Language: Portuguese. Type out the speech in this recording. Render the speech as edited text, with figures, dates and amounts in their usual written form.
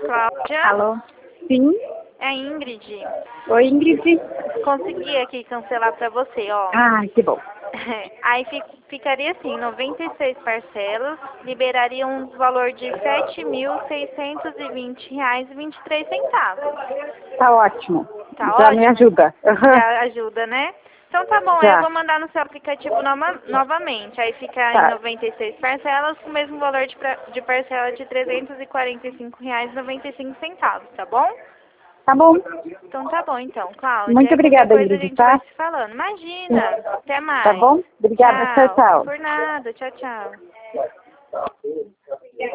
Cláudia? Alô? Sim? É a Ingrid. Oi, Ingrid. Consegui aqui cancelar pra você, ó. Ah, que bom. Aí ficaria assim, 96 parcelas, liberaria um valor de R$ 7.620,23. Tá ótimo. Tá Já me ótimo? ajuda. Aham. Já ajuda, né? Então tá bom, eu Já. vou mandar no seu aplicativo novamente. Aí fica em Tá. 96 parcelas com o mesmo valor de parcela de R$ 345,95, tá bom? Tá bom. Então tá bom então, Cláudia. Muito Aí qualquer obrigada, coisa a Ingrid, gente vai tá? se falando. Imagina. Até Tá mais. bom? Obrigada. Tchau, Tchau. tchau. Por nada. Tchau, tchau.